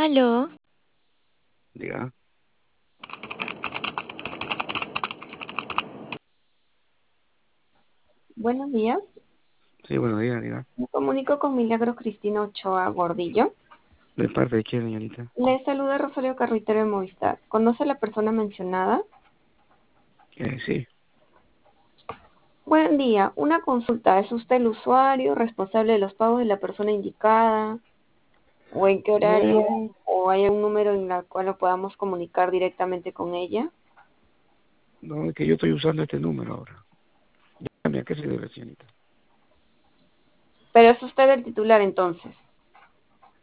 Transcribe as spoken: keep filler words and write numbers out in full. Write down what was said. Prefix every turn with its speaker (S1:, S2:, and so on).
S1: Aló,
S2: Diga,
S3: Buenos días,
S2: sí, buenos días, diga.
S3: me comunico con Milagros Cristina Ochoa Gordillo.
S2: ¿De parte de quién, señorita?
S3: Le saluda Rosario Carruitero de Movistar. ¿Conoce a la persona mencionada?
S2: Eh, sí,
S3: Buen día, una consulta. ¿Es usted el usuario responsable de los pagos de la persona indicada? ¿O en qué horario? ¿O hay un número en el cual lo podamos comunicar directamente con ella?
S2: no, es que yo estoy usando este número ahora. Dígame, ¿a qué se debe, señorita?
S3: Pero es usted el titular entonces.